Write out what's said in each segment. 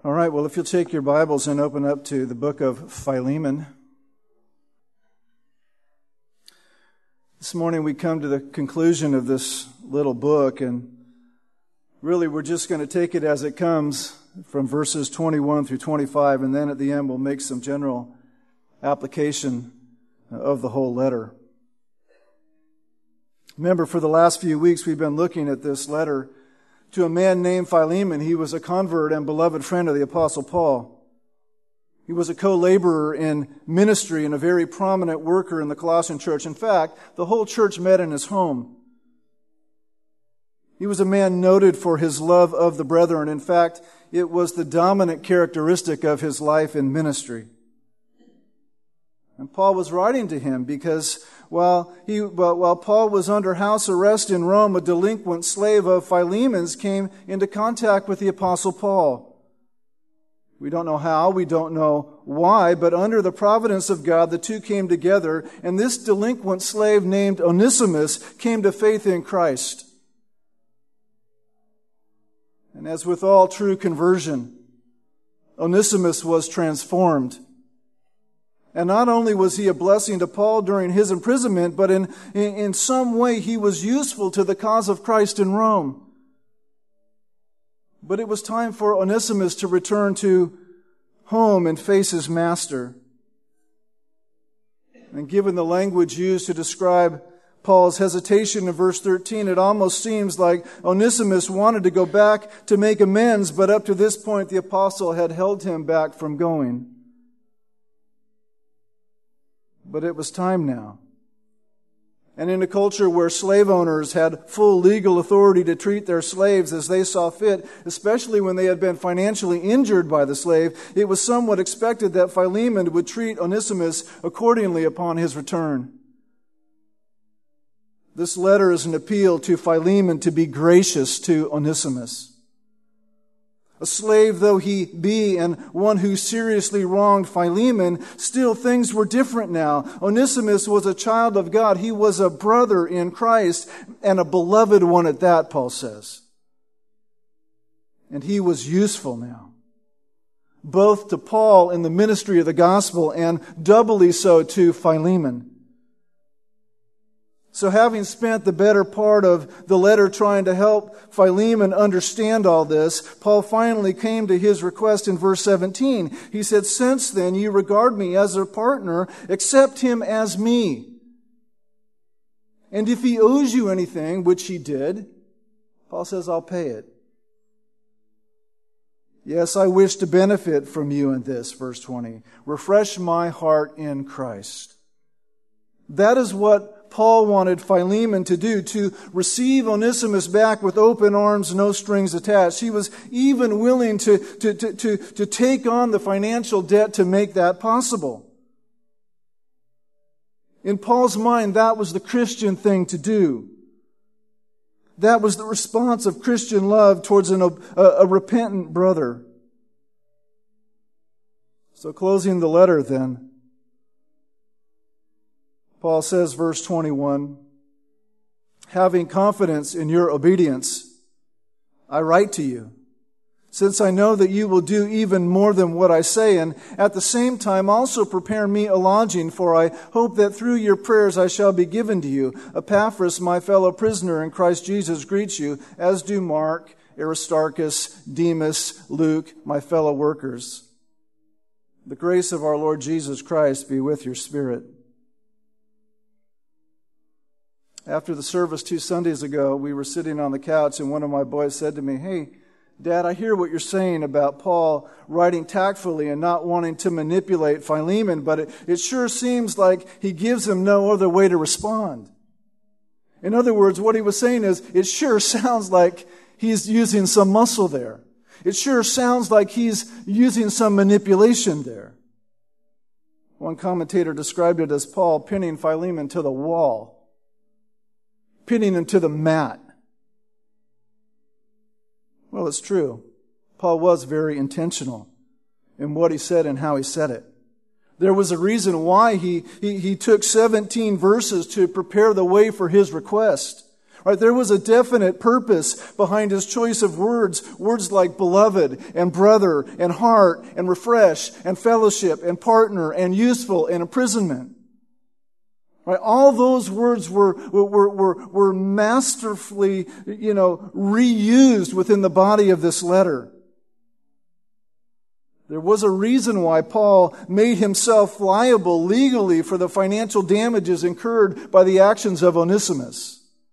All right, well, if you'll take your Bibles and open up to the book of Philemon. This morning we come to the conclusion of this little book, and really we're just going to take it as it comes from verses 21 through 25, and then at the end we'll make some general application of the whole letter. Remember, for the last few weeks we've been looking at this letter to a man named Philemon. He was a convert and beloved friend of the Apostle Paul. He was a co-laborer in ministry and a very prominent worker in the Colossian church. In fact, the whole church met in his home. He was a man noted for his love of the brethren. In fact, it was the dominant characteristic of his life in ministry. And Paul was writing to him because while Paul was under house arrest in Rome, a delinquent slave of Philemon's came into contact with the Apostle Paul. We don't know how, we don't know why, but under the providence of God, the two came together, and this delinquent slave named Onesimus came to faith in Christ. And as with all true conversion, Onesimus was transformed. And not only was he a blessing to Paul during his imprisonment, but in some way he was useful to the cause of Christ in Rome. But it was time for Onesimus to return to home and face his master. And given the language used to describe Paul's hesitation in verse 13, it almost seems like Onesimus wanted to go back to make amends, but up to this point the apostle had held him back from going. But it was time now. And in a culture where slave owners had full legal authority to treat their slaves as they saw fit, especially when they had been financially injured by the slave, it was somewhat expected that Philemon would treat Onesimus accordingly upon his return. This letter is an appeal to Philemon to be gracious to Onesimus. A slave though he be, and one who seriously wronged Philemon, still things were different now. Onesimus was a child of God. He was a brother in Christ, and a beloved one at that, Paul says. And he was useful now, both to Paul in the ministry of the gospel, and doubly so to Philemon. So having spent the better part of the letter trying to help Philemon understand all this, Paul finally came to his request in verse 17. He said, "Since then you regard me as a partner, accept him as me. And if he owes you anything," which he did, Paul says, "I'll pay it. Yes, I wish to benefit from you in this," verse 20. "Refresh my heart in Christ." That is what Paul wanted Philemon to do, to receive Onesimus back with open arms, no strings attached. He was even willing to take on the financial debt to make that possible. In Paul's mind, that was the Christian thing to do. That was the response of Christian love towards a repentant brother. So closing the letter then, Paul says, verse 21, "Having confidence in your obedience, I write to you, since I know that you will do even more than what I say, and at the same time also prepare me a lodging, for I hope that through your prayers I shall be given to you. Epaphras, my fellow prisoner in Christ Jesus, greets you, as do Mark, Aristarchus, Demas, Luke, my fellow workers. The grace of our Lord Jesus Christ be with your spirit." After the service 2 Sundays ago, we were sitting on the couch and one of my boys said to me, "Hey, Dad, I hear what you're saying about Paul writing tactfully and not wanting to manipulate Philemon, but it sure seems like he gives him no other way to respond." In other words, what he was saying is, it sure sounds like he's using some muscle there. It sure sounds like he's using some manipulation there. One commentator described it as Paul pinning Philemon to the wall, pinning him to the mat. Well, it's true. Paul was very intentional in what he said and how he said it. There was a reason why he took 17 verses to prepare the way for his request. Right? There was a definite purpose behind his choice of words. Words like beloved and brother and heart and refresh and fellowship and partner and useful and imprisonment. Right? All those words were masterfully, reused within the body of this letter. There was a reason why Paul made himself liable legally for the financial damages incurred by the actions of Onesimus.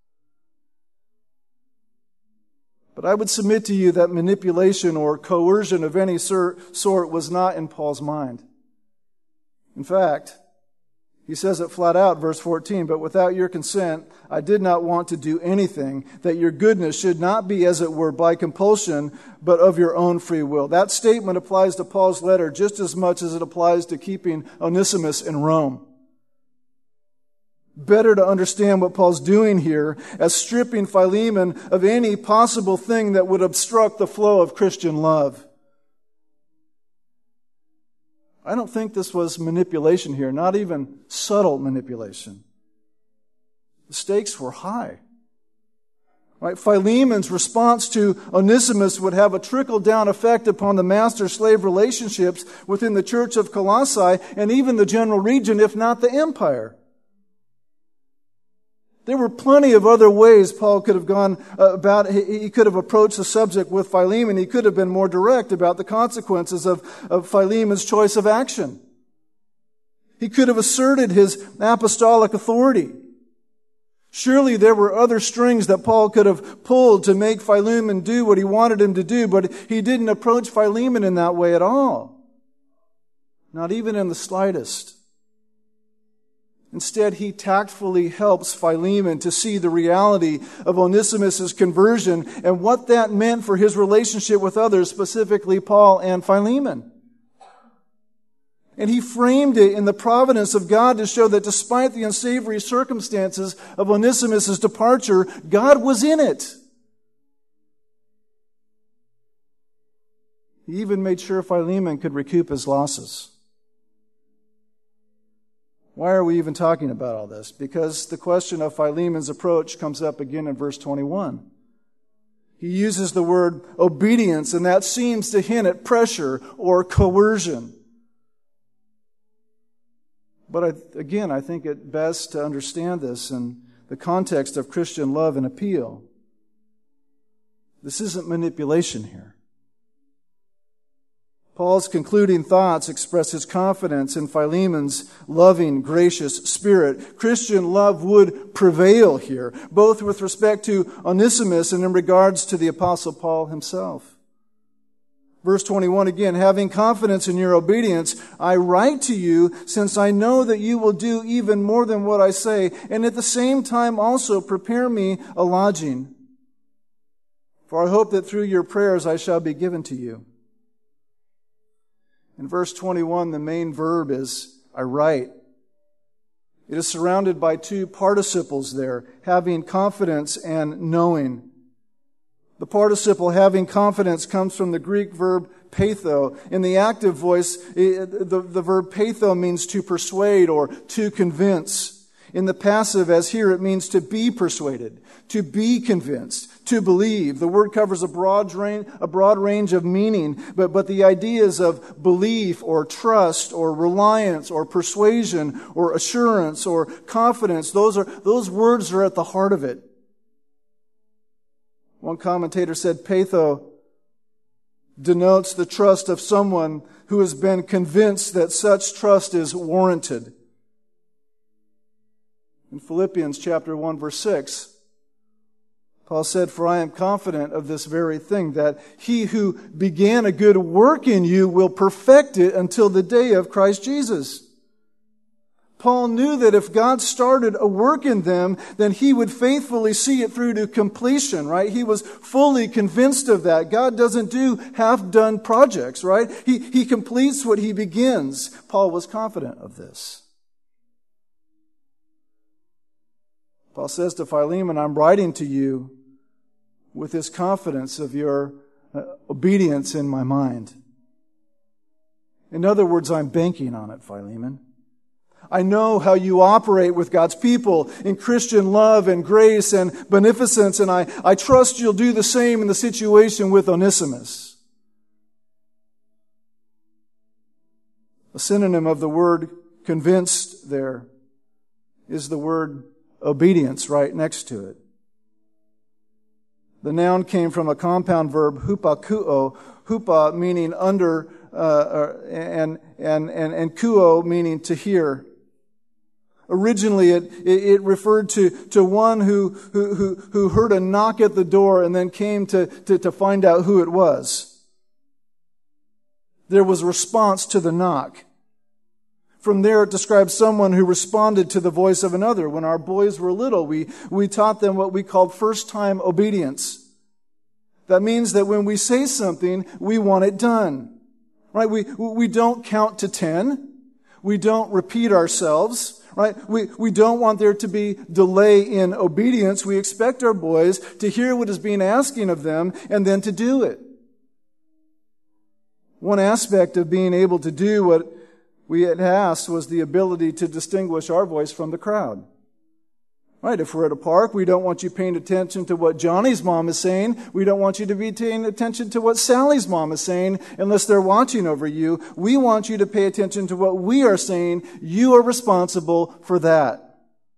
But I would submit to you that manipulation or coercion of any sort was not in Paul's mind. In fact, he says it flat out, verse 14, "But without your consent, I did not want to do anything, that your goodness should not be, as it were, by compulsion, but of your own free will." That statement applies to Paul's letter just as much as it applies to keeping Onesimus in Rome. Better to understand what Paul's doing here as stripping Philemon of any possible thing that would obstruct the flow of Christian love. I don't think this was manipulation here, not even subtle manipulation. The stakes were high. Right? Philemon's response to Onesimus would have a trickle-down effect upon the master-slave relationships within the church of Colossae and even the general region, if not the empire. There were plenty of other ways Paul could have gone about. He could have approached the subject with Philemon. He could have been more direct about the consequences of Philemon's choice of action. He could have asserted his apostolic authority. Surely there were other strings that Paul could have pulled to make Philemon do what he wanted him to do, but he didn't approach Philemon in that way at all. Not even in the slightest. Instead, he tactfully helps Philemon to see the reality of Onesimus' conversion and what that meant for his relationship with others, specifically Paul and Philemon. And he framed it in the providence of God to show that despite the unsavory circumstances of Onesimus' departure, God was in it. He even made sure Philemon could recoup his losses. Why are we even talking about all this? Because the question of Philemon's approach comes up again in verse 21. He uses the word obedience, and that seems to hint at pressure or coercion. But I think it best to understand this in the context of Christian love and appeal. This isn't manipulation here. Paul's concluding thoughts express his confidence in Philemon's loving, gracious spirit. Christian love would prevail here, both with respect to Onesimus and in regards to the Apostle Paul himself. Verse 21 again, "Having confidence in your obedience, I write to you, since I know that you will do even more than what I say, and at the same time also prepare me a lodging. For I hope that through your prayers I shall be given to you." In verse 21, the main verb is, I write. It is surrounded by two participles there, having confidence and knowing. The participle having confidence comes from the Greek verb peitho. In the active voice, the verb peitho means to persuade or to convince. In the passive, as here, it means to be persuaded, to be convinced, to believe. The word covers a broad range of meaning, but the ideas of belief or trust or reliance or persuasion or assurance or confidence, those words are at the heart of it. One commentator said peitho denotes the trust of someone who has been convinced that such trust is warranted. In Philippians chapter 1, verse 6, Paul said, "For I am confident of this very thing, that he who began a good work in you will perfect it until the day of Christ Jesus." Paul knew that if God started a work in them, then he would faithfully see it through to completion, right? He was fully convinced of that. God doesn't do half-done projects, right? He completes what he begins. Paul was confident of this. Paul says to Philemon, "I'm writing to you with this confidence of your obedience in my mind." In other words, I'm banking on it, Philemon. I know how you operate with God's people in Christian love and grace and beneficence, and I trust you'll do the same in the situation with Onesimus. A synonym of the word convinced there is the word obedience right next to it. The noun came from a compound verb, hupakuo, hupa meaning under, and kuo meaning to hear. Originally, it referred to one who heard a knock at the door and then came to find out who it was. There was a response to the knock. From there, it describes someone who responded to the voice of another. When our boys were little, we taught them what we called first-time obedience. That means that when we say something, we want it done. Right? We don't count to 10. We don't repeat ourselves. Right? We don't want there to be delay in obedience. We expect our boys to hear what is being asked of them and then to do it. One aspect of being able to do what we had asked was the ability to distinguish our voice from the crowd. Right? If we're at a park, we don't want you paying attention to what Johnny's mom is saying. We don't want you to be paying attention to what Sally's mom is saying unless they're watching over you. We want you to pay attention to what we are saying. You are responsible for that.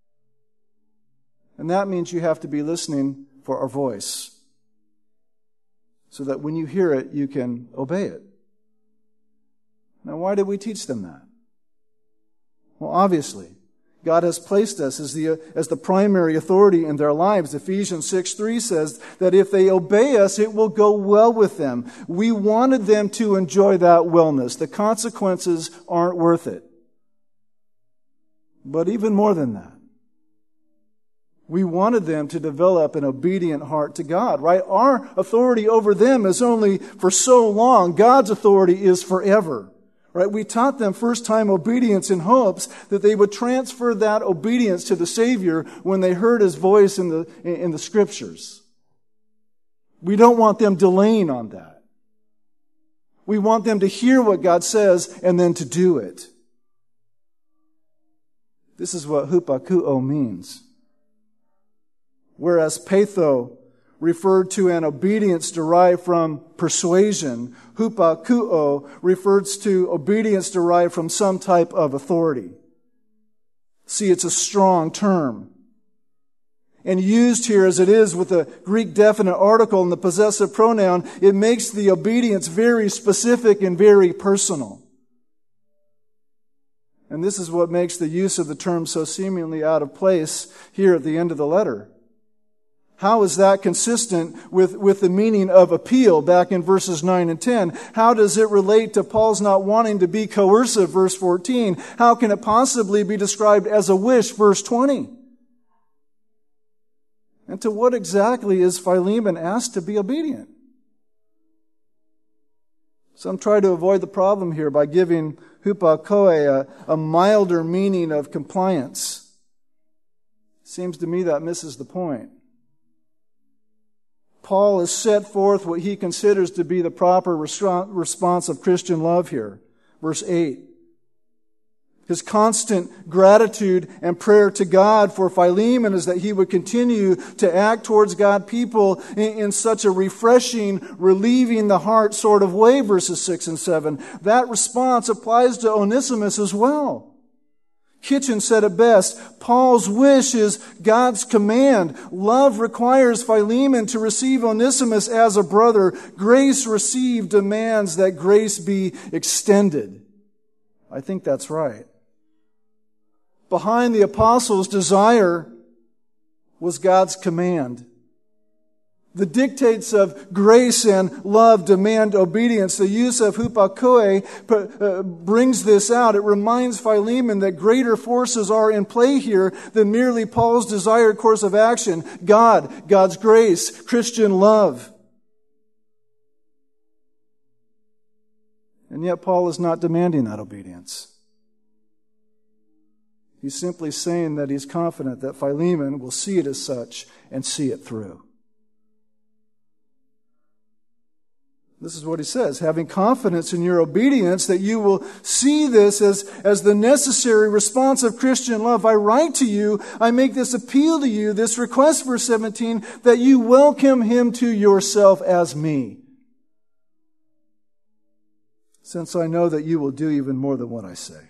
And that means you have to be listening for our voice so that when you hear it, you can obey it. Now, why did we teach them that? Well, obviously, God has placed us as the primary authority in their lives. Ephesians 6:3 says that if they obey us, it will go well with them. We wanted them to enjoy that wellness. The consequences aren't worth it. But even more than that, we wanted them to develop an obedient heart to God, right? Our authority over them is only for so long. God's authority is forever. Right? We taught them first-time obedience in hopes that they would transfer that obedience to the Savior when they heard His voice in the Scriptures. We don't want them delaying on that. We want them to hear what God says and then to do it. This is what hupakuo means. Whereas peitho referred to an obedience derived from persuasion, hupakuo refers to obedience derived from some type of authority. See, it's a strong term. And used here as it is with the Greek definite article and the possessive pronoun, it makes the obedience very specific and very personal. And this is what makes the use of the term so seemingly out of place here at the end of the letter. How is that consistent with the meaning of appeal back in verses 9 and 10? How does it relate to Paul's not wanting to be coercive, verse 14? How can it possibly be described as a wish, verse 20? And to what exactly is Philemon asked to be obedient? Some try to avoid the problem here by giving hupakoe a milder meaning of compliance. Seems to me that misses the point. Paul has set forth what he considers to be the proper response of Christian love here. Verse 8. His constant gratitude and prayer to God for Philemon is that he would continue to act towards God's people in such a refreshing, relieving the heart sort of way, verses 6 and 7. That response applies to Onesimus as well. Kitchen said it best, Paul's wish is God's command. Love requires Philemon to receive Onesimus as a brother. Grace received demands that grace be extended. I think that's right. Behind the apostles' desire was God's command. The dictates of grace and love demand obedience. The use of hupakoe brings this out. It reminds Philemon that greater forces are in play here than merely Paul's desired course of action. God's grace, Christian love. And yet Paul is not demanding that obedience. He's simply saying that he's confident that Philemon will see it as such and see it through. This is what he says, having confidence in your obedience that you will see this as the necessary response of Christian love. I write to you, I make this appeal to you, this request, verse 17, that you welcome him to yourself as me. Since I know that you will do even more than what I say.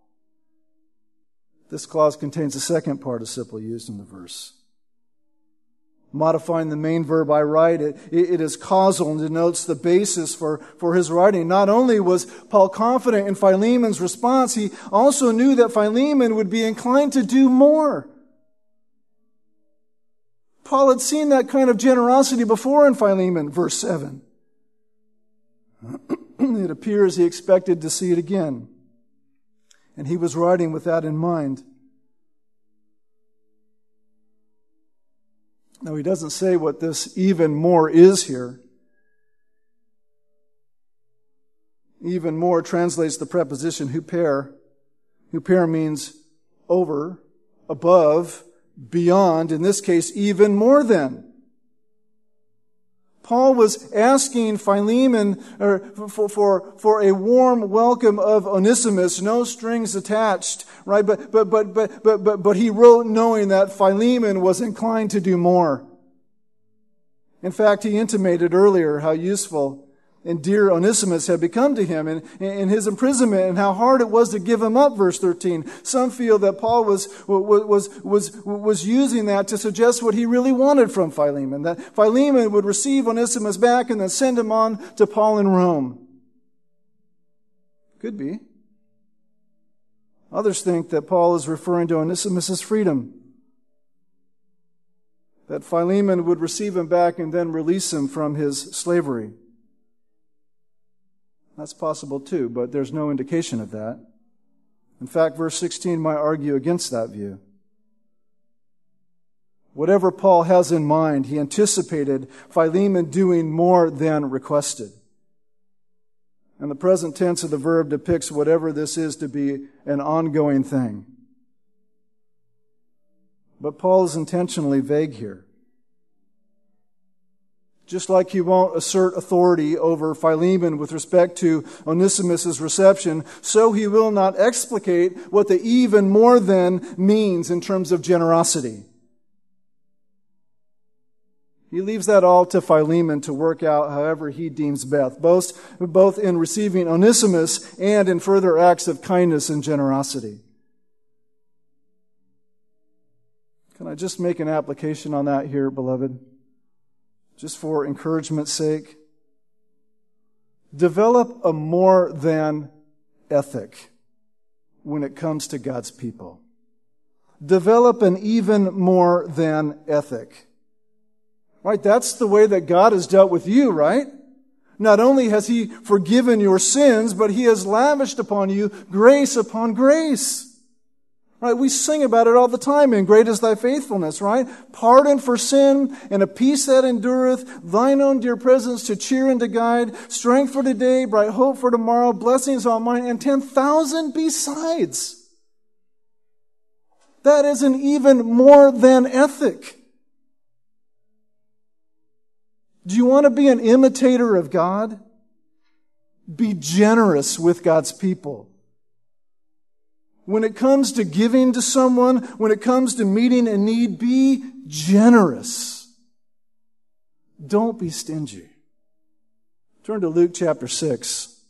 This clause contains the second participle used in the verse. Modifying the main verb, I write, it is causal and denotes the basis for his writing. Not only was Paul confident in Philemon's response, he also knew that Philemon would be inclined to do more. Paul had seen that kind of generosity before in Philemon, verse 7. It appears he expected to see it again. And he was writing with that in mind. Now, he doesn't say what this even more is here. Even more translates the preposition huper. Huper means over, above, beyond, in this case, even more than. Paul was asking Philemon for a warm welcome of Onesimus, no strings attached, right? But he wrote knowing that Philemon was inclined to do more. In fact, he intimated earlier how useful and dear Onesimus had become to him in his imprisonment, and how hard it was to give him up, verse 13. Some feel that Paul was using that to suggest what he really wanted from Philemon, that Philemon would receive Onesimus back and then send him on to Paul in Rome. Could be. Others think that Paul is referring to Onesimus' freedom, that Philemon would receive him back and then release him from his slavery. That's possible too, but there's no indication of that. In fact, verse 16 might argue against that view. Whatever Paul has in mind, he anticipated Philemon doing more than requested. And the present tense of the verb depicts whatever this is to be an ongoing thing. But Paul is intentionally vague here. Just like he won't assert authority over Philemon with respect to Onesimus' reception, so he will not explicate what the even more than means in terms of generosity. He leaves that all to Philemon to work out however he deems best, both in receiving Onesimus and in further acts of kindness and generosity. Can I just make an application on that here, beloved? Just for encouragement's sake. Develop a more than ethic when it comes to God's people. Develop an even more than ethic. Right? That's the way that God has dealt with you, right? Not only has He forgiven your sins, but He has lavished upon you grace upon grace. Right? We sing about it all the time in Great is Thy Faithfulness, right? Pardon for sin and a peace that endureth, Thine own dear presence to cheer and to guide, strength for today, bright hope for tomorrow, blessings on mine, and 10,000 besides. That is an even more than ethic. Do you want to be an imitator of God? Be generous with God's people. When it comes to giving to someone, when it comes to meeting a need, be generous. Don't be stingy. Turn to Luke chapter 6.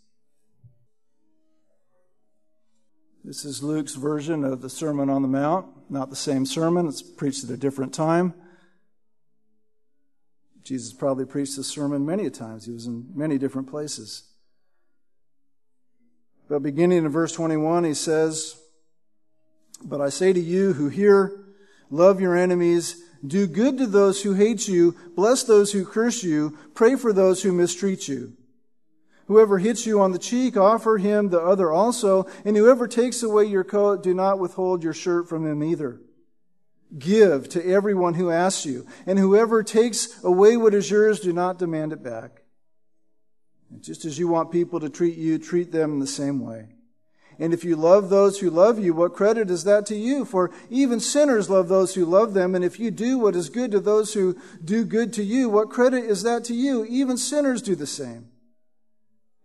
This is Luke's version of the Sermon on the Mount. Not the same sermon. It's preached at a different time. Jesus probably preached this sermon many times. He was in many different places. But beginning in verse 21, he says, "But I say to you who hear, love your enemies, do good to those who hate you, bless those who curse you, pray for those who mistreat you. Whoever hits you on the cheek, offer him the other also, and whoever takes away your coat, do not withhold your shirt from him either. Give to everyone who asks you, and whoever takes away what is yours, do not demand it back. And just as you want people to treat you, treat them in the same way. And if you love those who love you, what credit is that to you? For even sinners love those who love them. And if you do what is good to those who do good to you, what credit is that to you? Even sinners do the same.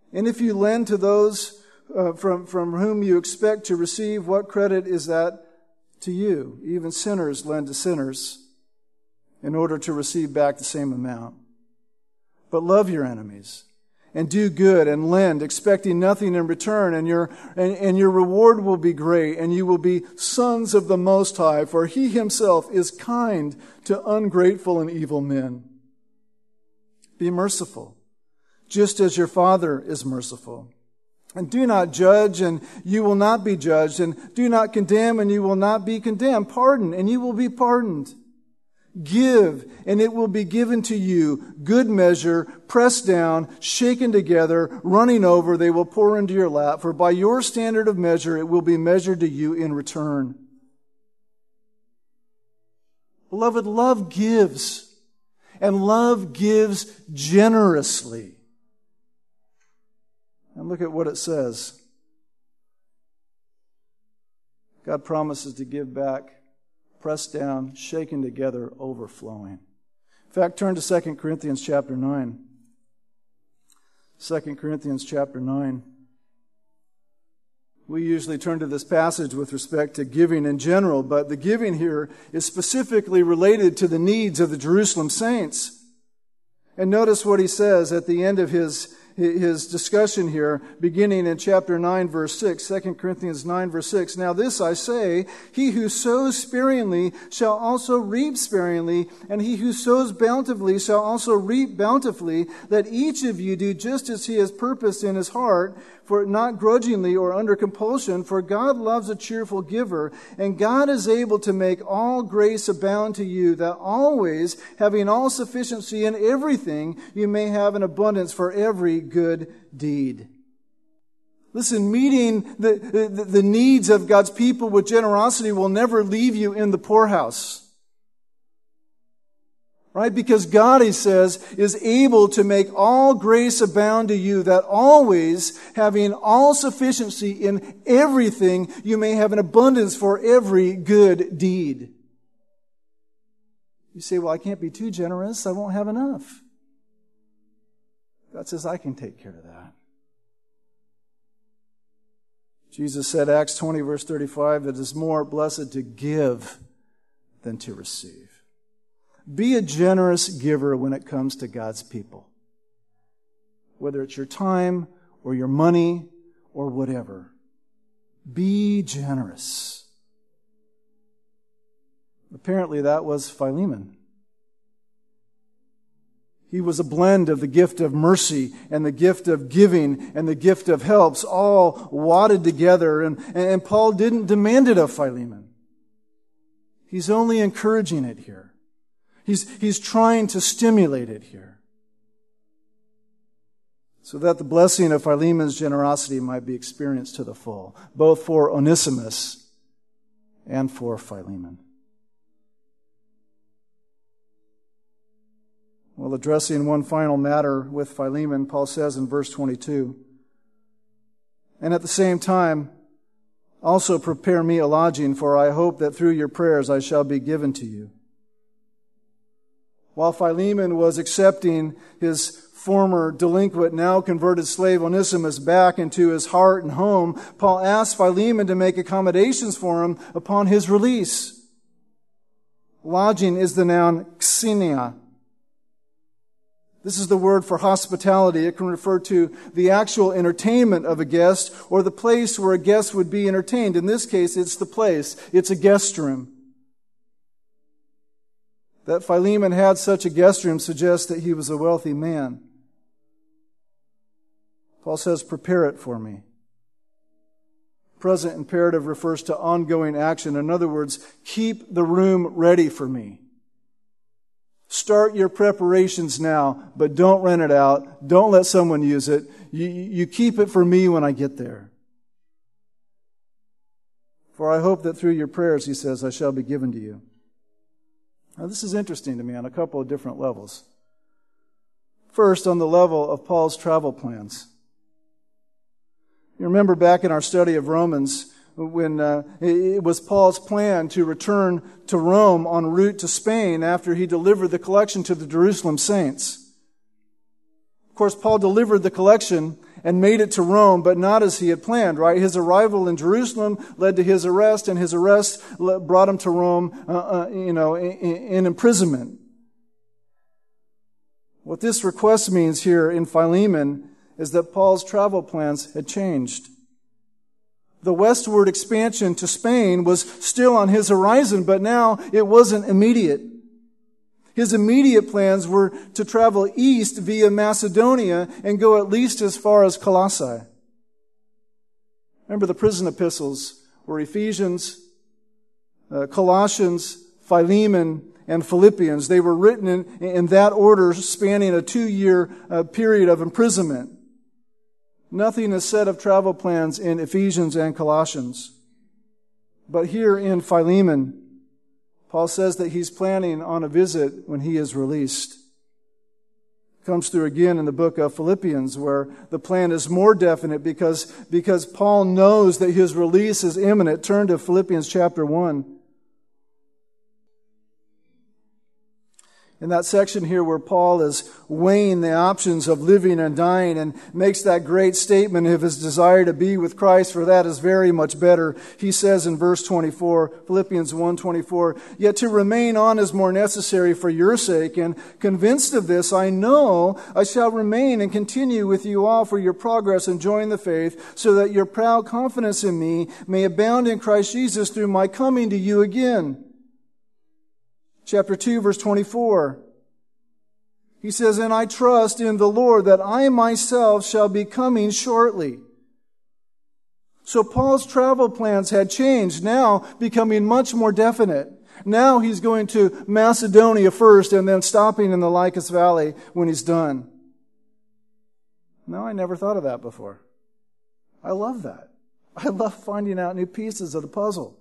And if you lend to those from whom you expect to receive, what credit is that to you? Even sinners lend to sinners in order to receive back the same amount. But love your enemies and do good and lend, expecting nothing in return, and your reward will be great, and you will be sons of the Most High, for He Himself is kind to ungrateful and evil men. Be merciful, just as your Father is merciful. And do not judge, and you will not be judged. And do not condemn, and you will not be condemned. Pardon, and you will be pardoned. Give, and it will be given to you. Good measure, pressed down, shaken together, running over, they will pour into your lap. For by your standard of measure, it will be measured to you in return. Beloved, love gives, and love gives generously. And look at what it says. God promises to give back, pressed down, shaken together, overflowing. In fact, turn to 2 Corinthians chapter 9. 2 Corinthians chapter 9. We usually turn to this passage with respect to giving in general, but the giving here is specifically related to the needs of the Jerusalem saints. And notice what he says at the end of his discussion here, beginning in chapter 9, verse 6, 2 Corinthians 9, verse 6. Now this I say, he who sows sparingly shall also reap sparingly, and he who sows bountifully shall also reap bountifully. Let each of you do just as he has purposed in his heart, for not grudgingly or under compulsion, for God loves a cheerful giver, and God is able to make all grace abound to you, that always, having all sufficiency in everything, you may have an abundance for every good deed. Listen, meeting the needs of God's people with generosity will never leave you in the poorhouse. Right? Because God, he says, is able to make all grace abound to you, that always, having all sufficiency in everything, you may have an abundance for every good deed. You say, well, I can't be too generous. I won't have enough. God says, I can take care of that. Jesus said, Acts 20, verse 35, that it is more blessed to give than to receive. Be a generous giver when it comes to God's people. Whether it's your time or your money or whatever. Be generous. Apparently that was Philemon. He was a blend of the gift of mercy and the gift of giving and the gift of helps, all wadded together. And Paul didn't demand it of Philemon. He's only encouraging it here. He's trying to stimulate it here, so that the blessing of Philemon's generosity might be experienced to the full, both for Onesimus and for Philemon. Well, addressing one final matter with Philemon, Paul says in verse 22, and at the same time, also prepare me a lodging, for I hope that through your prayers I shall be given to you. While Philemon was accepting his former delinquent, now converted slave Onesimus back into his heart and home, Paul asked Philemon to make accommodations for him upon his release. Lodging is the noun xenia. This is the word for hospitality. It can refer to the actual entertainment of a guest or the place where a guest would be entertained. In this case, it's the place. It's a guest room. That Philemon had such a guest room suggests that he was a wealthy man. Paul says, prepare it for me. Present imperative refers to ongoing action. In other words, keep the room ready for me. Start your preparations now, but don't rent it out. Don't let someone use it. You keep it for me when I get there. For I hope that through your prayers, he says, I shall be given to you. Now, this is interesting to me on a couple of different levels. First, on the level of Paul's travel plans. You remember back in our study of Romans, when it was Paul's plan to return to Rome en route to Spain after he delivered the collection to the Jerusalem saints. Of course, Paul delivered the collection and made it to Rome, but not as he had planned, right? His arrival in Jerusalem led to his arrest, and his arrest brought him to Rome, in imprisonment. What this request means here in Philemon is that Paul's travel plans had changed. The westward expansion to Spain was still on his horizon, but now it wasn't immediate. His immediate plans were to travel east via Macedonia and go at least as far as Colossae. Remember, the prison epistles were Ephesians, Colossians, Philemon, and Philippians. They were written in that order, spanning a 2-year period of imprisonment. Nothing is said of travel plans in Ephesians and Colossians. But here in Philemon, Paul says that he's planning on a visit when he is released. It comes through again in the book of Philippians, where the plan is more definite because Paul knows that his release is imminent. Turn to Philippians chapter 1. In that section here where Paul is weighing the options of living and dying and makes that great statement of his desire to be with Christ, for that is very much better. He says in verse 24, Philippians 1:24, "Yet to remain on is more necessary for your sake, and convinced of this, I know I shall remain and continue with you all for your progress in joining the faith, so that your proud confidence in me may abound in Christ Jesus through my coming to you again." Chapter 2, verse 24. He says, "And I trust in the Lord that I myself shall be coming shortly." So Paul's travel plans had changed, now becoming much more definite. Now he's going to Macedonia first and then stopping in the Lycus Valley when he's done. No, I never thought of that before. I love that. I love finding out new pieces of the puzzle.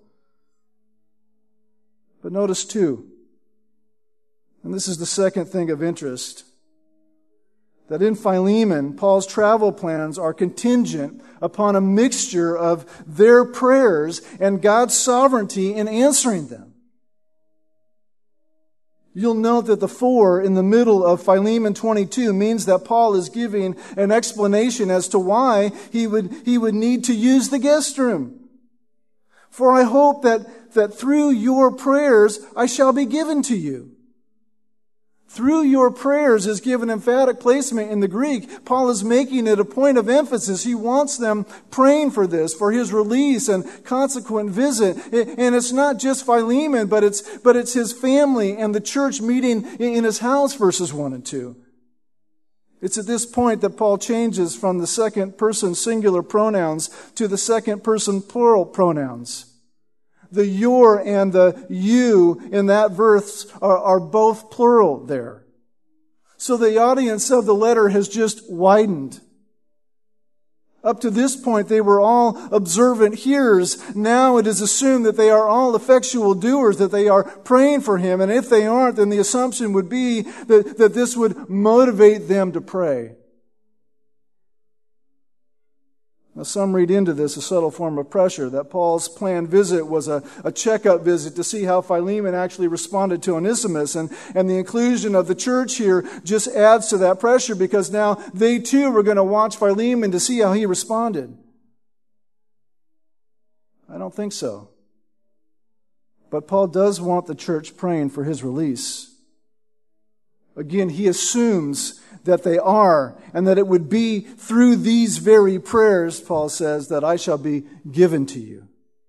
But notice too, and this is the second thing of interest, that in Philemon, Paul's travel plans are contingent upon a mixture of their prayers and God's sovereignty in answering them. You'll note that the 4 in the middle of Philemon 22 means that Paul is giving an explanation as to why he would need to use the guest room. "For I hope that through your prayers I shall be given to you." Through your prayers is given emphatic placement in the Greek. Paul is making it a point of emphasis. He wants them praying for this, for his release and consequent visit. And it's not just Philemon, but it's his family and the church meeting in his house, verses 1 and 2. It's at this point that Paul changes from the second person singular pronouns to the second person plural pronouns. The your and the you in that verse are both plural there. So the audience of the letter has just widened. Up to this point, they were all observant hearers. Now it is assumed that they are all effectual doers, that they are praying for him. And if they aren't, then the assumption would be that this would motivate them to pray. Now, some read into this a subtle form of pressure, that Paul's planned visit was a checkup visit to see how Philemon actually responded to Onesimus. And the inclusion of the church here just adds to that pressure, because now they too were going to watch Philemon to see how he responded. I don't think so. But Paul does want the church praying for his release. Again, he assumes that they are, and that it would be through these very prayers, Paul says, that I shall be given to you.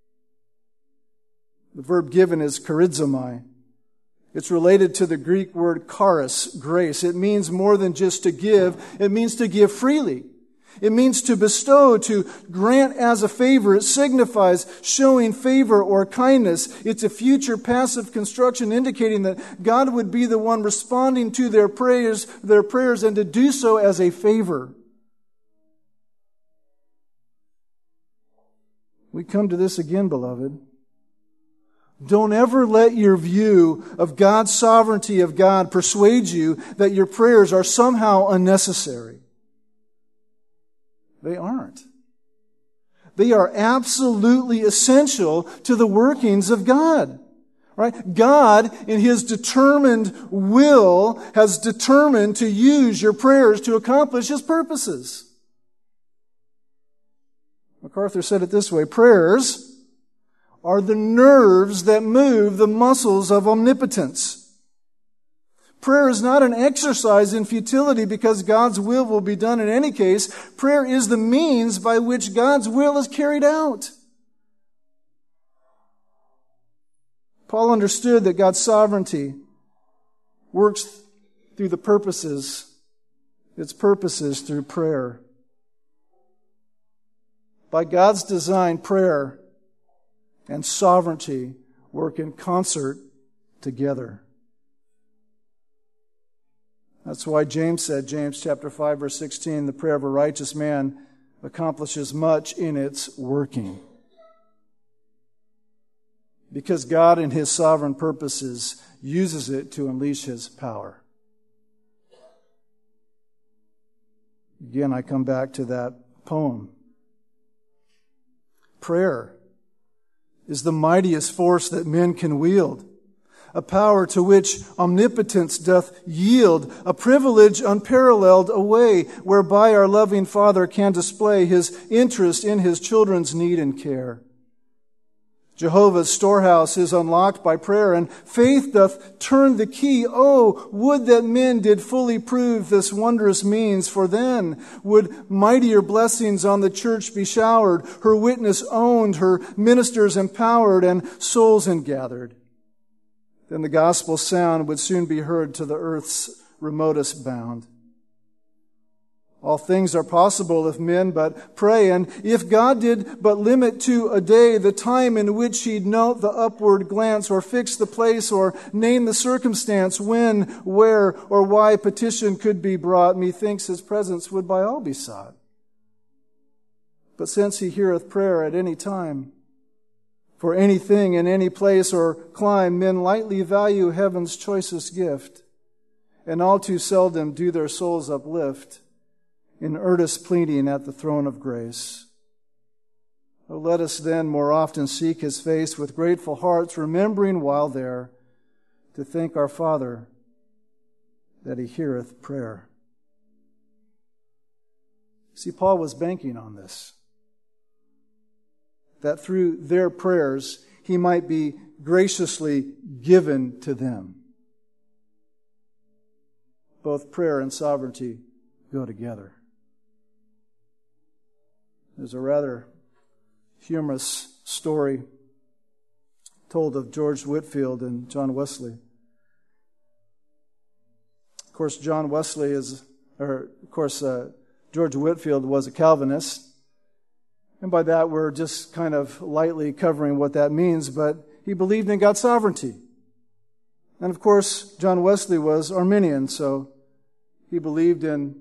The verb given is charizomai. It's related to the Greek word charis, grace. It means more than just to give. It means to give freely. It means to bestow, to grant as a favor. It signifies showing favor or kindness. It's a future passive construction indicating that God would be the one responding to their prayers, and to do so as a favor. We come to this again, beloved. Don't ever let your view of God's sovereignty of God persuade you that your prayers are somehow unnecessary. They aren't. They are absolutely essential to the workings of God. Right? God, in His determined will, has determined to use your prayers to accomplish His purposes. MacArthur said it this way: prayers are the nerves that move the muscles of omnipotence. Prayer is not an exercise in futility because God's will be done in any case. Prayer is the means by which God's will is carried out. Paul understood that God's sovereignty works through its purposes through prayer. By God's design, prayer and sovereignty work in concert together. That's why James said, James chapter 5, verse 16, the prayer of a righteous man accomplishes much in its working. Because God in His sovereign purposes uses it to unleash His power. Again, I come back to that poem. Prayer is the mightiest force that men can wield, a power to which omnipotence doth yield, a privilege unparalleled, a way whereby our loving Father can display His interest in His children's need and care. Jehovah's storehouse is unlocked by prayer, and faith doth turn the key. Oh, would that men did fully prove this wondrous means, for then would mightier blessings on the church be showered, her witness owned, her ministers empowered, and souls ingathered. Then the gospel sound would soon be heard to the earth's remotest bound. All things are possible if men but pray, and if God did but limit to a day the time in which He'd note the upward glance, or fix the place, or name the circumstance when, where, or why petition could be brought, methinks His presence would by all be sought. But since He heareth prayer at any time, for anything in any place or clime, men lightly value heaven's choicest gift, and all too seldom do their souls uplift in earnest pleading at the throne of grace. Oh, let us then more often seek His face with grateful hearts, remembering while there to thank our Father that He heareth prayer. See, Paul was banking on this, that through their prayers He might be graciously given to them. Both prayer and sovereignty go together. There's a rather humorous story told of George Whitefield and John Wesley. Of course, George Whitefield was a Calvinist. And by that, we're just kind of lightly covering what that means, but he believed in God's sovereignty. And of course, John Wesley was Arminian, so he believed in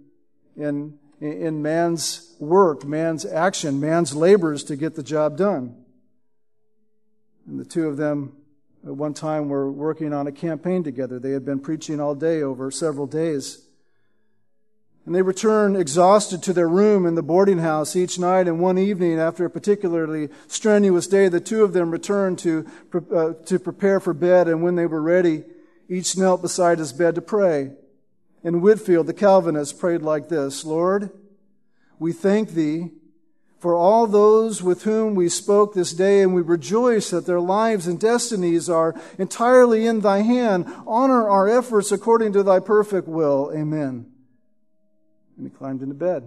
man's work, man's action, man's labors to get the job done. And the two of them at one time were working on a campaign together. They had been preaching all day over several days. And they returned exhausted to their room in the boarding house each night, and one evening after a particularly strenuous day, the two of them returned to prepare for bed, and when they were ready, each knelt beside his bed to pray. And Whitefield, the Calvinist, prayed like this: Lord, we thank Thee for all those with whom we spoke this day, and we rejoice that their lives and destinies are entirely in Thy hand. Honor our efforts according to Thy perfect will. Amen. And he climbed into bed.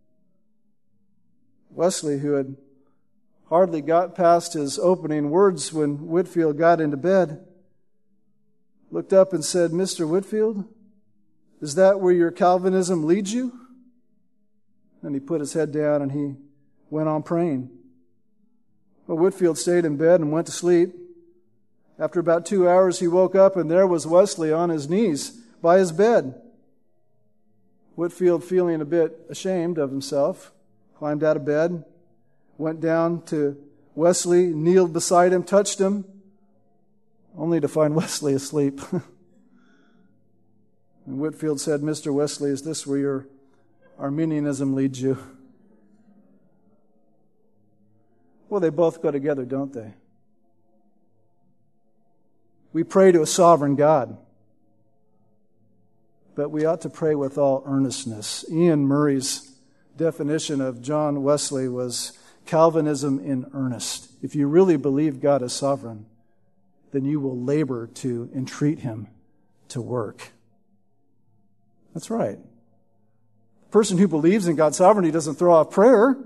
Wesley, who had hardly got past his opening words when Whitefield got into bed, looked up and said, Mr. Whitefield, is that where your Calvinism leads you? And he put his head down and he went on praying. Well, Whitefield stayed in bed and went to sleep. After about 2 hours, he woke up and there was Wesley on his knees by his bed. Whitefield, feeling a bit ashamed of himself, climbed out of bed, went down to Wesley, kneeled beside him, touched him, only to find Wesley asleep. And Whitefield said, Mr. Wesley, is this where your Arminianism leads you? Well, they both go together, don't they? We pray to a sovereign God, but we ought to pray with all earnestness. Ian Murray's definition of John Wesley was Calvinism in earnest. If you really believe God is sovereign, then you will labor to entreat Him to work. That's right. The person who believes in God's sovereignty doesn't throw off prayer.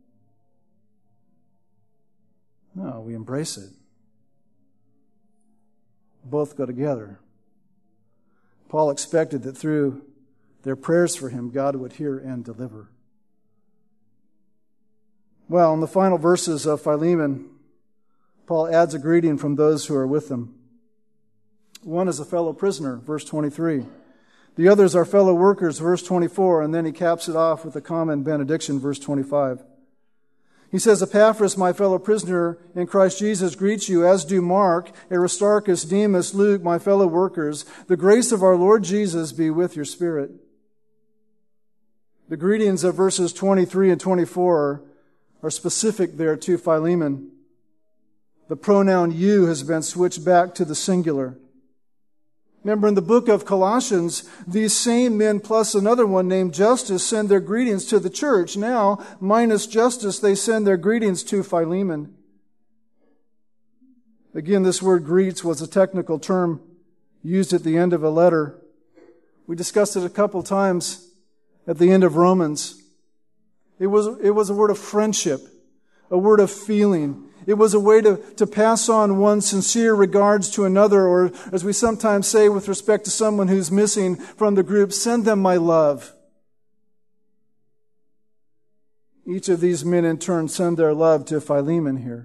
No, we embrace it. Both go together. Paul expected that through their prayers for him, God would hear and deliver. Well, in the final verses of Philemon, Paul adds a greeting from those who are with him. One is a fellow prisoner, verse 23. The others are fellow workers, verse 24, and then he caps it off with a common benediction, verse 25. He says, Epaphras, my fellow prisoner in Christ Jesus, greets you, as do Mark, Aristarchus, Demas, Luke, my fellow workers. The grace of our Lord Jesus be with your spirit. The greetings of verses 23 and 24 are specific there to Philemon. The pronoun you has been switched back to the singular. Remember, in the book of Colossians, these same men plus another one named Justus send their greetings to the church. Now, minus Justus, they send their greetings to Philemon. Again, this word greets was a technical term used at the end of a letter. We discussed it a couple times at the end of Romans. It was a word of friendship, a word of feeling. It was a way to pass on one's sincere regards to another, or as we sometimes say with respect to someone who's missing from the group, send them my love. Each of these men in turn send their love to Philemon here.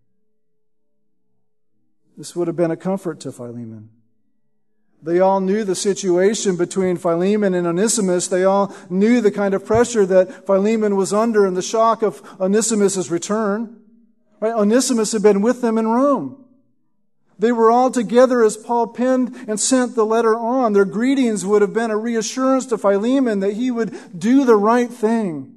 This would have been a comfort to Philemon. They all knew the situation between Philemon and Onesimus. They all knew the kind of pressure that Philemon was under and the shock of Onesimus' return. Right? Onesimus had been with them in Rome. They were all together as Paul penned and sent the letter on. Their greetings would have been a reassurance to Philemon that he would do the right thing.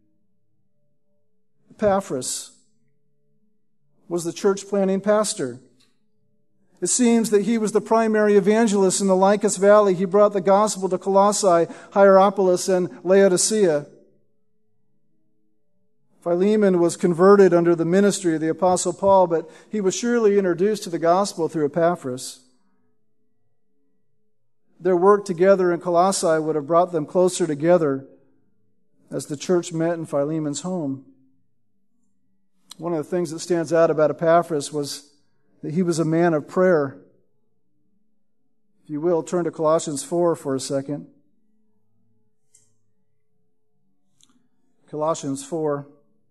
Epaphras was the church planting pastor. It seems that he was the primary evangelist in the Lycus Valley. He brought the gospel to Colossae, Hierapolis, and Laodicea. Philemon was converted under the ministry of the Apostle Paul, but he was surely introduced to the gospel through Epaphras. Their work together in Colossae would have brought them closer together as the church met in Philemon's home. One of the things that stands out about Epaphras was that he was a man of prayer. If you will, turn to Colossians 4 for a second. Colossians 4.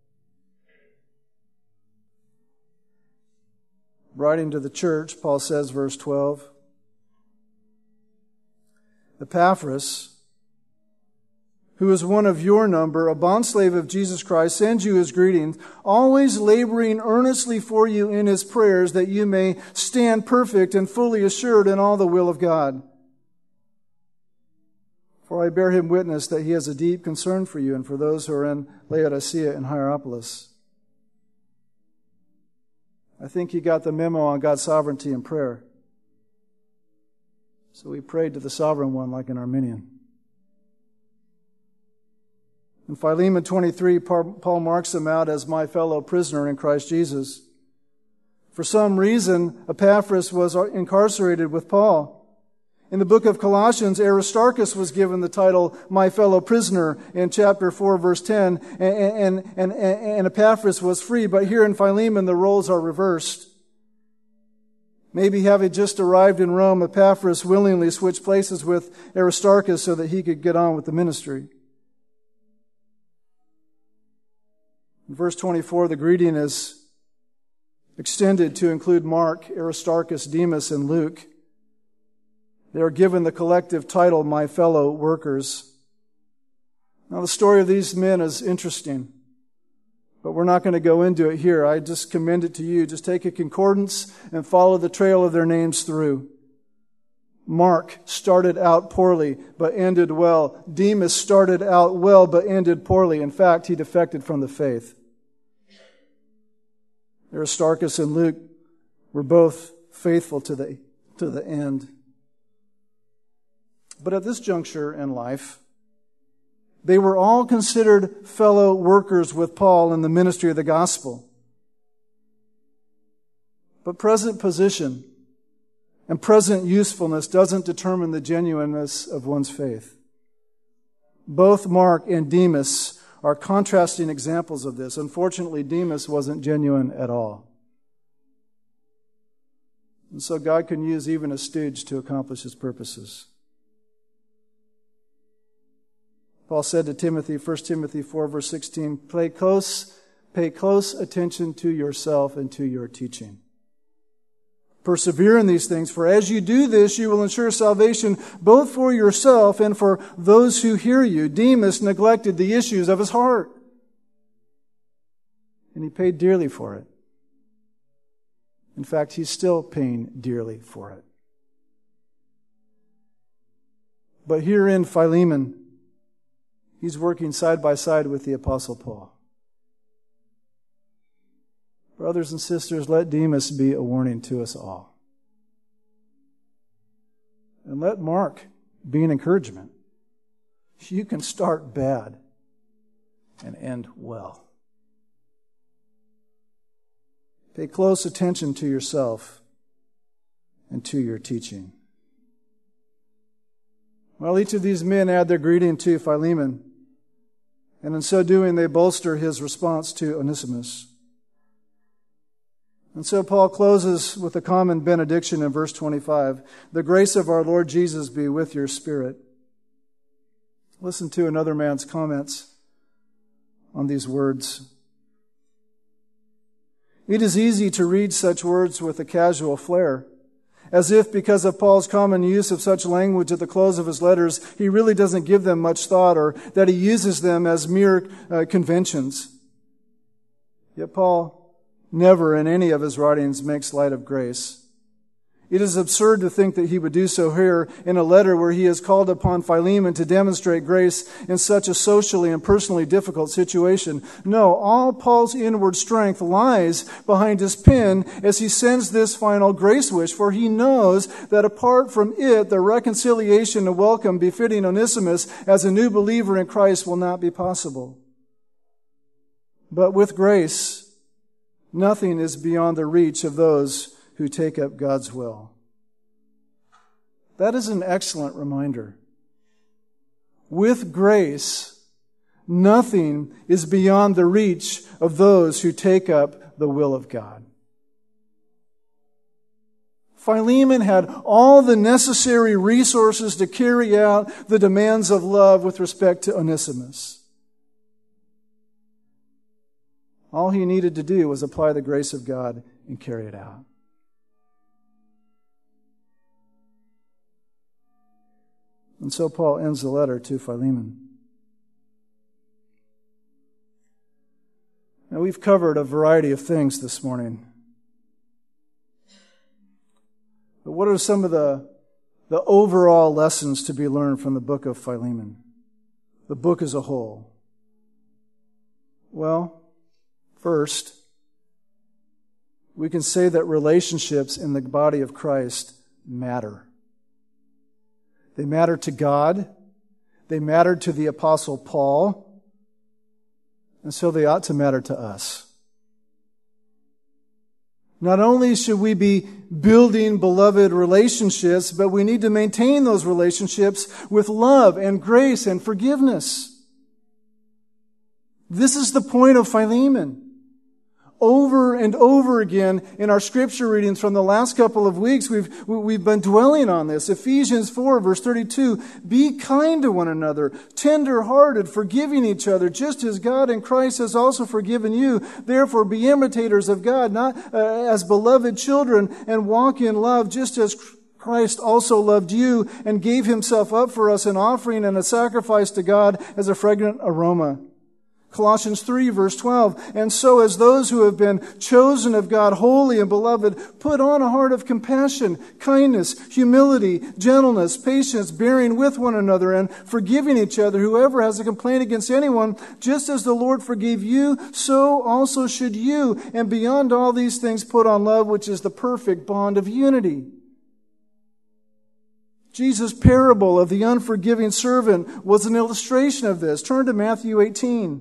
Writing to the church, Paul says, verse 12, Epaphras, who is one of your number, a bondslave of Jesus Christ, sends you his greetings, always laboring earnestly for you in his prayers, that you may stand perfect and fully assured in all the will of God. For I bear him witness that he has a deep concern for you and for those who are in Laodicea and Hierapolis. I think he got the memo on God's sovereignty in prayer. So he prayed to the sovereign one like an Arminian. In Philemon 23, Paul marks him out as my fellow prisoner in Christ Jesus. For some reason, Epaphras was incarcerated with Paul. In the book of Colossians, Aristarchus was given the title, my fellow prisoner, in chapter 4, verse 10, and Epaphras was free. But here in Philemon, the roles are reversed. Maybe having just arrived in Rome, Epaphras willingly switched places with Aristarchus so that he could get on with the ministry. In verse 24, the greeting is extended to include Mark, Aristarchus, Demas, and Luke. They are given the collective title, my fellow workers. Now, the story of these men is interesting, but we're not going to go into it here. I just commend it to you. Just take a concordance and follow the trail of their names through. Mark started out poorly, but ended well. Demas started out well, but ended poorly. In fact, he defected from the faith. Aristarchus and Luke were both faithful to the end. But at this juncture in life, They were all considered fellow workers with Paul in the ministry of the gospel. But present position and present usefulness doesn't determine the genuineness of one's faith. Both Mark and Demas are contrasting examples of this. Unfortunately, Demas wasn't genuine at all. And so God can use even a stooge to accomplish His purposes. Paul said to Timothy, 1 Timothy 4, verse 16, pay close attention to yourself and to your teaching. Persevere in these things, for as you do this, you will ensure salvation both for yourself and for those who hear you. Demas neglected the issues of his heart, and he paid dearly for it. In fact, he's still paying dearly for it. But here in Philemon, he's working side by side with the Apostle Paul. Brothers and sisters, let Demas be a warning to us all. And let Mark be an encouragement. You can start bad and end well. Pay close attention to yourself and to your teaching. Well, each of these men add their greeting to Philemon, and in so doing, they bolster his response to Onesimus. And so Paul closes with a common benediction in verse 25. The grace of our Lord Jesus be with your spirit. Listen to another man's comments on these words. It is easy to read such words with a casual flair, as if because of Paul's common use of such language at the close of his letters, he really doesn't give them much thought, or that he uses them as mere conventions. Yet Paul never in any of his writings makes light of grace. It is absurd to think that he would do so here in a letter where he has called upon Philemon to demonstrate grace in such a socially and personally difficult situation. No, all Paul's inward strength lies behind his pen as he sends this final grace wish, for he knows that apart from it, the reconciliation and welcome befitting Onesimus as a new believer in Christ will not be possible. But with grace, nothing is beyond the reach of those who take up God's will. That is an excellent reminder. With grace, nothing is beyond the reach of those who take up the will of God. Philemon had all the necessary resources to carry out the demands of love with respect to Onesimus. All he needed to do was apply the grace of God and carry it out. And so Paul ends the letter to Philemon. Now, we've covered a variety of things this morning. But what are some of the overall lessons to be learned from the book of Philemon? The book as a whole. Well, first, we can say that relationships in the body of Christ matter. They matter to God. They mattered to the Apostle Paul. And so they ought to matter to us. Not only should we be building beloved relationships, but we need to maintain those relationships with love and grace and forgiveness. This is the point of Philemon. Over and over again in our scripture readings from the last couple of weeks, we've been dwelling on this. Ephesians 4, verse 32, be kind to one another, tender-hearted, forgiving each other, just as God in Christ has also forgiven you. Therefore, be imitators of God, not as beloved children, and walk in love, just as Christ also loved you and gave himself up for us, an offering and a sacrifice to God as a fragrant aroma. Colossians 3, verse 12, and so as those who have been chosen of God, holy and beloved, put on a heart of compassion, kindness, humility, gentleness, patience, bearing with one another, and forgiving each other. Whoever has a complaint against anyone, just as the Lord forgave you, so also should you. And beyond all these things, put on love, which is the perfect bond of unity. Jesus' parable of the unforgiving servant was an illustration of this. Turn to Matthew 18.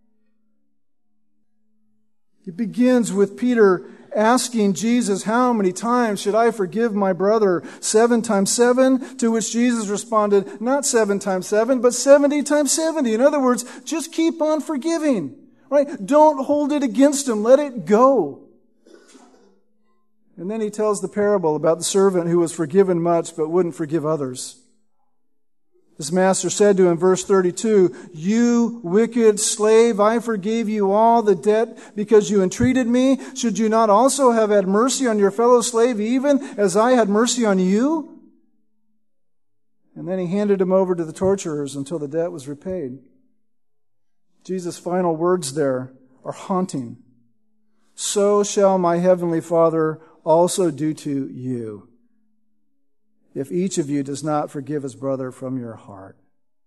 It begins with Peter asking Jesus, how many times should I forgive my brother? 7 times 7? To which Jesus responded, not 7 times 7, but 70 times 70. In other words, just keep on forgiving. Right? Don't hold it against him. Let it go. And then he tells the parable about the servant who was forgiven much but wouldn't forgive others. His master said to him, verse 32, "You wicked slave, I forgave you all the debt because you entreated me. Should you not also have had mercy on your fellow slave, even as I had mercy on you?" And then he handed him over to the torturers until the debt was repaid. Jesus' final words there are haunting. "So shall my heavenly Father also do to you, if each of you does not forgive his brother from your heart."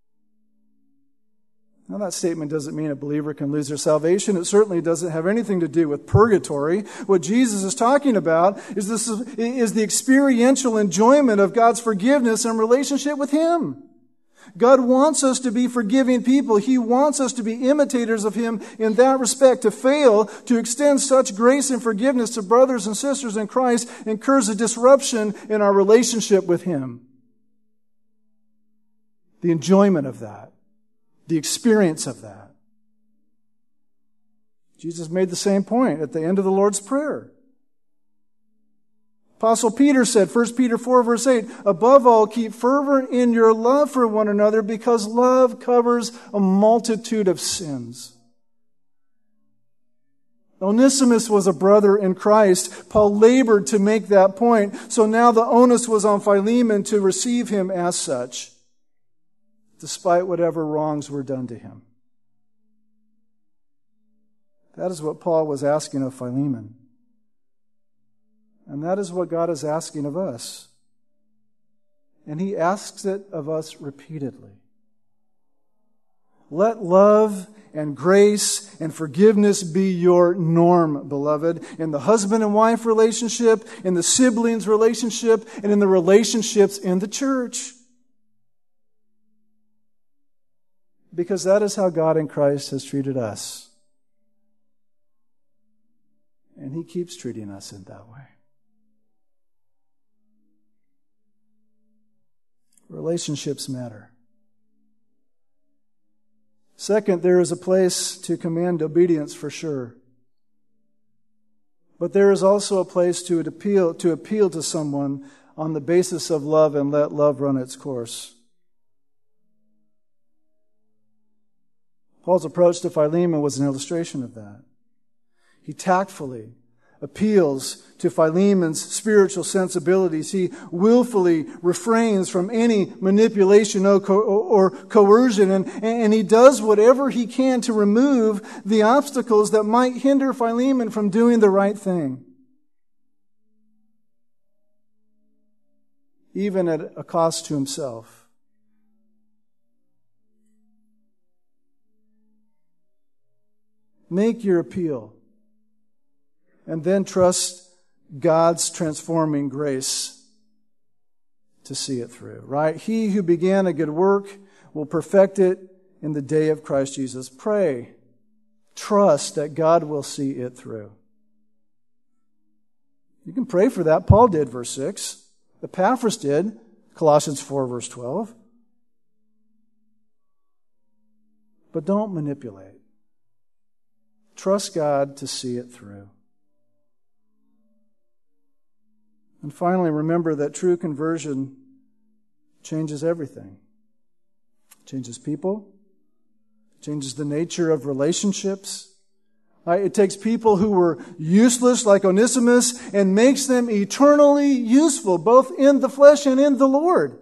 Now, that statement doesn't mean a believer can lose their salvation. It certainly doesn't have anything to do with purgatory. What Jesus is talking about is the experiential enjoyment of God's forgiveness and relationship with him. God wants us to be forgiving people. He wants us to be imitators of him in that respect. To fail to extend such grace and forgiveness to brothers and sisters in Christ incurs a disruption in our relationship with him. The enjoyment of that, the experience of that. Jesus made the same point at the end of the Lord's Prayer. Apostle Peter said, 1 Peter 4, verse 8, "Above all, keep fervent in your love for one another, because love covers a multitude of sins." Onesimus was a brother in Christ. Paul labored to make that point, so now the onus was on Philemon to receive him as such, despite whatever wrongs were done to him. That is what Paul was asking of Philemon. And that is what God is asking of us. And he asks it of us repeatedly. Let love and grace and forgiveness be your norm, beloved, in the husband and wife relationship, in the siblings relationship, and in the relationships in the church. Because that is how God in Christ has treated us. And he keeps treating us in that way. Relationships matter. Second, there is a place to command obedience for sure. But there is also a place to appeal to someone on the basis of love and let love run its course. Paul's approach to Philemon was an illustration of that. He tactfully appeals to Philemon's spiritual sensibilities. He willfully refrains from any manipulation or coercion, and he does whatever he can to remove the obstacles that might hinder Philemon from doing the right thing, even at a cost to himself. Make your appeal, and then trust God's transforming grace to see it through, right? He who began a good work will perfect it in the day of Christ Jesus. Pray. Trust that God will see it through. You can pray for that. Paul did, verse 6. Epaphras did, Colossians 4, verse 12. But don't manipulate. Trust God to see it through. And finally, remember that true conversion changes everything. It changes people. It changes the nature of relationships. It takes people who were useless like Onesimus and makes them eternally useful, both in the flesh and in the Lord.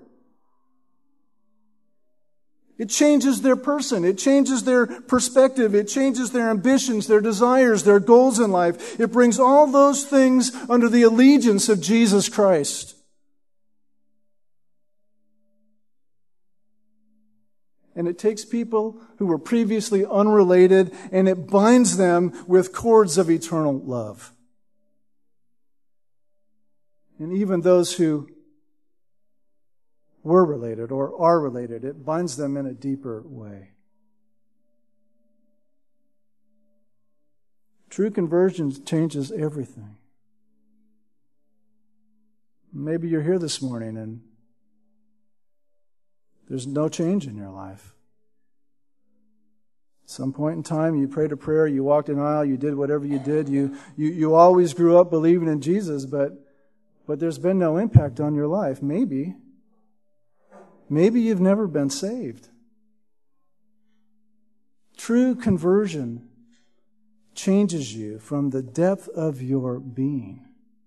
It changes their person. It changes their perspective. It changes their ambitions, their desires, their goals in life. It brings all those things under the allegiance of Jesus Christ. And it takes people who were previously unrelated and it binds them with cords of eternal love. And even those who were related or are related. It binds them in a deeper way. True conversion changes everything. Maybe you're here this morning and there's no change in your life. At some point in time, you prayed a prayer, you walked an aisle, you did whatever you did. You always grew up believing in Jesus, but there's been no impact on your life. Maybe you've never been saved. True conversion changes you from the depth of your being.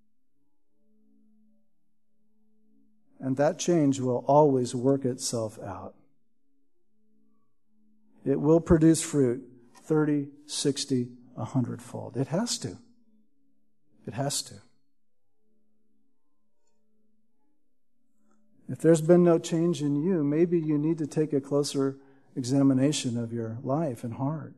And that change will always work itself out. It will produce fruit 30, 60, 100-fold. It has to. It has to. If there's been no change in you, maybe you need to take a closer examination of your life and heart.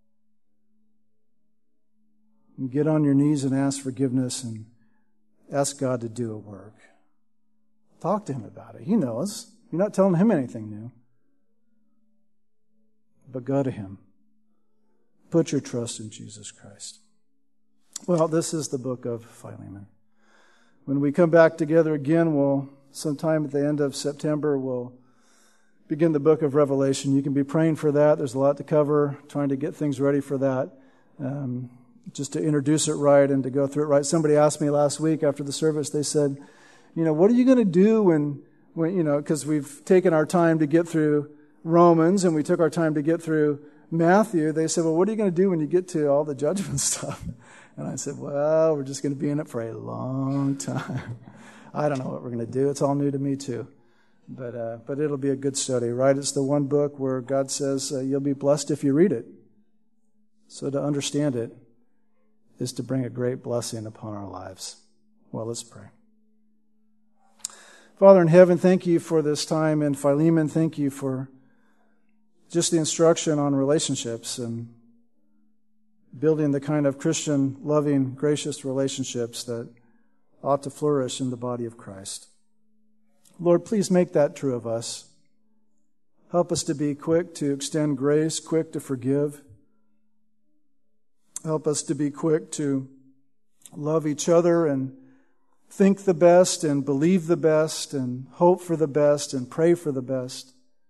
And get on your knees and ask forgiveness and ask God to do a work. Talk to Him about it. He knows. You're not telling Him anything new. But go to Him. Put your trust in Jesus Christ. Well, this is the book of Philemon. When we come back together again, sometime at the end of September, we'll begin the book of Revelation. You can be praying for that. There's a lot to cover, trying to get things ready for that. Just to introduce it right and to go through it right. Somebody asked me last week after the service, they said, what are you going to do when because we've taken our time to get through Romans and we took our time to get through Matthew. They said, well, what are you going to do when you get to all the judgment stuff? And I said, well, we're just going to be in it for a long time. I don't know what we're going to do. It's all new to me too. But it'll be a good study, right? It's the one book where God says you'll be blessed if you read it. So to understand it is to bring a great blessing upon our lives. Well, let's pray. Father in heaven, thank you for this time in Philemon. Thank you for just the instruction on relationships and building the kind of Christian, loving, gracious relationships that ought to flourish in the body of Christ. Lord, please make that true of us. Help us to be quick to extend grace, quick to forgive. Help us to be quick to love each other and think the best and believe the best and hope for the best and pray for the best.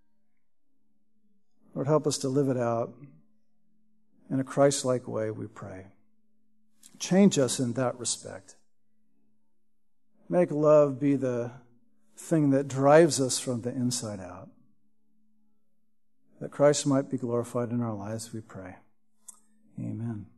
Lord, help us to live it out in a Christ-like way, we pray. Change us in that respect. Make love be the thing that drives us from the inside out. That Christ might be glorified in our lives, we pray. Amen.